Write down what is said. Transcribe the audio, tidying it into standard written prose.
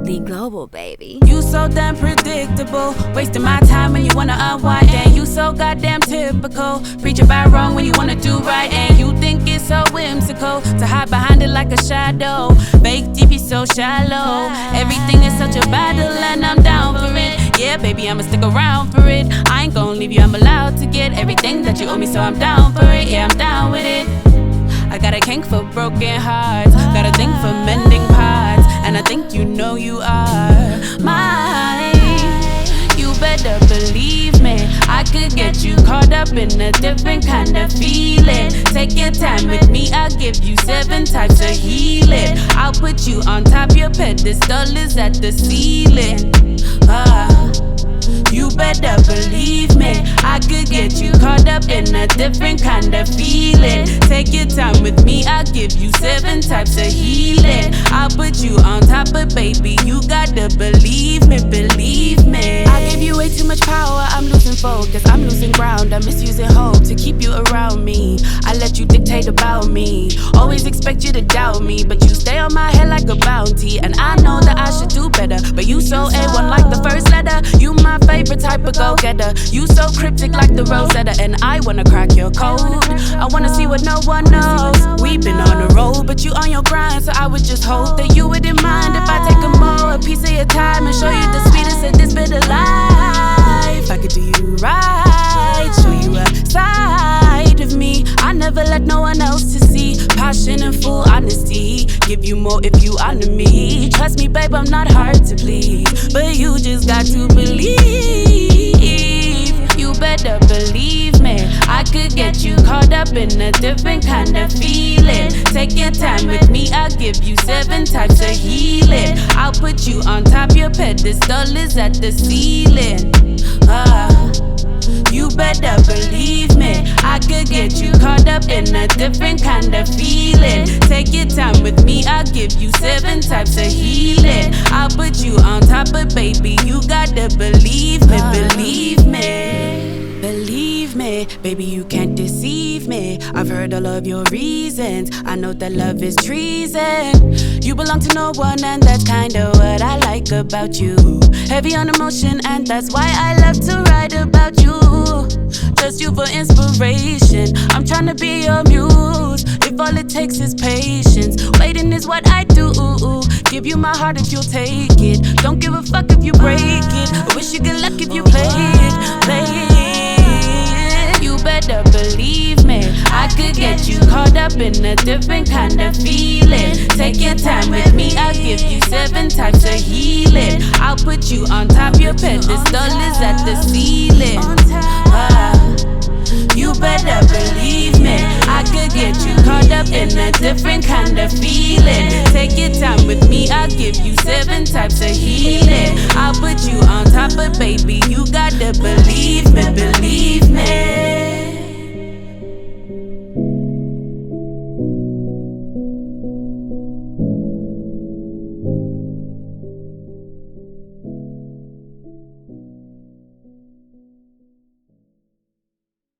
Absolutely global, baby. You so damn predictable, wasting my time when you wanna unwind. And you so goddamn typical, preach about wrong when you wanna do right. And you think it's so whimsical to hide behind it like a shadow. Fake deep, you so shallow. Everything is such a battle and I'm down for it. Yeah, baby, I'ma stick around for it. I ain't gon' leave you, I'm allowed to get everything that you owe me, so I'm down for it. Yeah, I'm down with it. I got a kink for broken hearts, got a thing for mending parts, and I think you know you are mine. You better believe me, I could get you caught up in a different kind of feeling. Take your time with me, I'll give you 7 types of healing. I'll put you on top, your pedestal is at the ceiling. You better believe me, I could get you caught up in a different kind of feeling. Take your time with me, I'll give you 7 types of healing. I'll put you on top, but baby, you gotta believe me, believe me. I give you way too much power, I'm losing focus, I'm losing ground, I'm misusing hope to keep you around me. I let you dictate about me, always expect you to doubt me, but you stay on my head like a bounty. And I know that I should do better, but you so A1 like the first letter. You my favorite type of go-getter, you so cryptic like the Rosetta. And I wanna crack your code, I wanna see what no one knows. We've been on the road, but you on your grind, so I would just hope that you wouldn't mind if I take a piece of your time and show you the sweetest of this bit of life. I could do you right, show you a side of me I never let no one else to see. Passion and full honesty, give you more if you honor me. Trust me, babe, I'm not hard to please, but you just got to believe. You better believe me, I could get you caught up in a different kind of feeling. Take your time with me, I'll give you 7 types of healing. I'll put you on top, your pedestal is at the ceiling. You better believe me, I could get you caught up in a different kind of feeling. Take your time with me, I'll give you 7 types of healing. I'll put you on top, but baby, you gotta believe me, believe me. Believe me, baby, you can't deceive me. I've heard all of your reasons, I know that love is treason. You belong to no one, and that's kinda what I like about you. Heavy on emotion, and that's why I love to write about you. Just you for inspiration, I'm tryna be your muse. If all it takes is patience, waiting is what I do. Give you my heart if you'll take it, don't give a fuck if you break it. I wish you good luck if you play it, play it. You better believe me, I could get you caught up in a different kind of feeling. Take your time with me, I'll give you 7 types of healing. I'll put you on top, your pedestal is at the ceiling. You better believe me, I could get you caught up in a different kind of feeling. Take your time with me, I'll give you 7 types of healing. I'll put you on top, but baby, you gotta believe me, believe me.